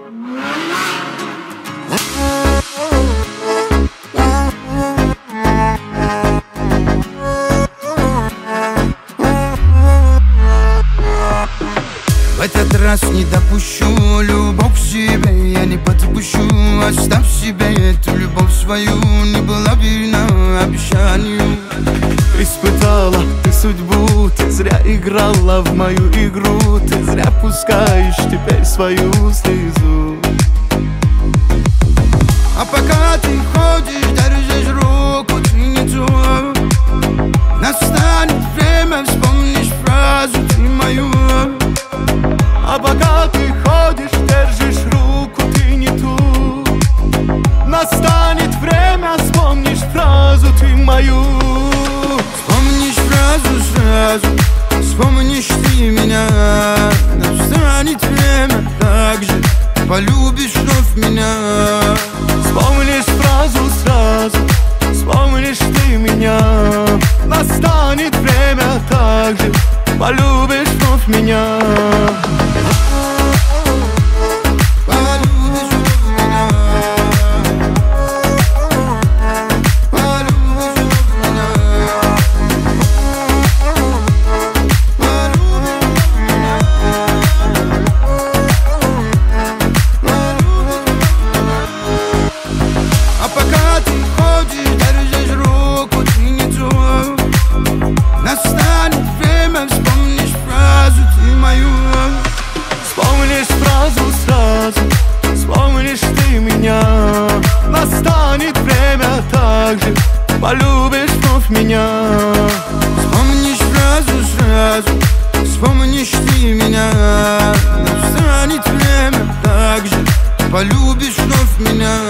В этот раз не допущу любовь к себе, я не подпущу. Оставь себе эту любовь свою, не была верна обещанию. Испытала ты судьбу, ты зря играла в мою игру, ты зря пускаешь теперь свою слезу. А пока ты ходишь, держишь руку, ты не ту. Настанет время, вспомнишь фразу ты мою. А пока ты ходишь, держишь руку, ты не ту. Настанет время, вспомнишь фразу ты мою. Вспомнишь фразу сразу, вспомнишь ты меня. Настанет время, так же полюбишь вновь меня. Вспомнишь фразу сразу, вспомнишь ты меня. Настанет время, так же полюбишь вновь меня. Настанет время, так же полюбишь вновь меня. Вспомнишь фразу сразу, вспомнишь ты меня. Настанет время, так же полюбишь вновь меня.